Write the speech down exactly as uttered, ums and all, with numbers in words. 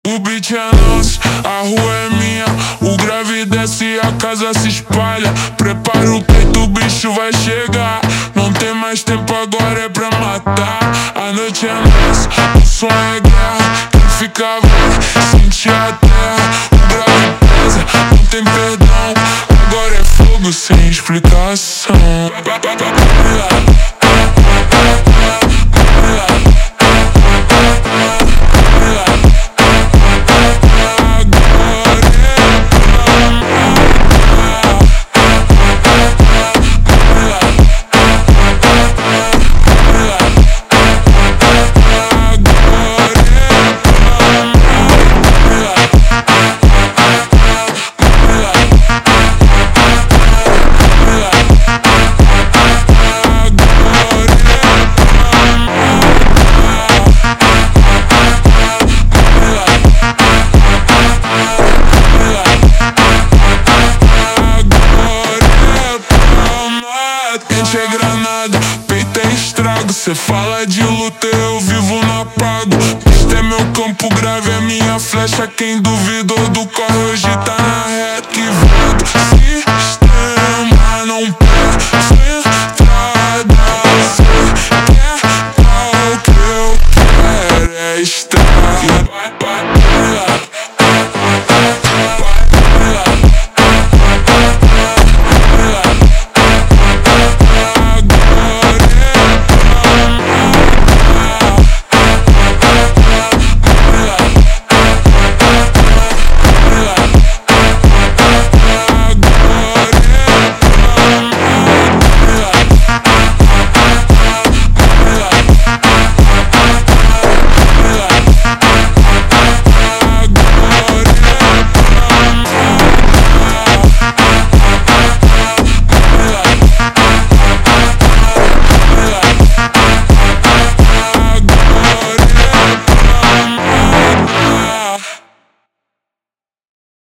O beat é nosso, a rua é minha. O grave desce e a casa se espalha. Prepara o peito, o bicho vai chegar. Não tem mais tempo, agora é pra matar. A noite é nossa, o som é guerra. Quem fica vai sentir a terra. O grave pesa, não tem perdão. Agora é fogo sem explicação. Quente é granada, peito é estrago. Cê fala de luta, eu vivo no apago. Este é meu campo, grave é minha flecha. Quem duvidou do corre hoje tá na reta. Que vento.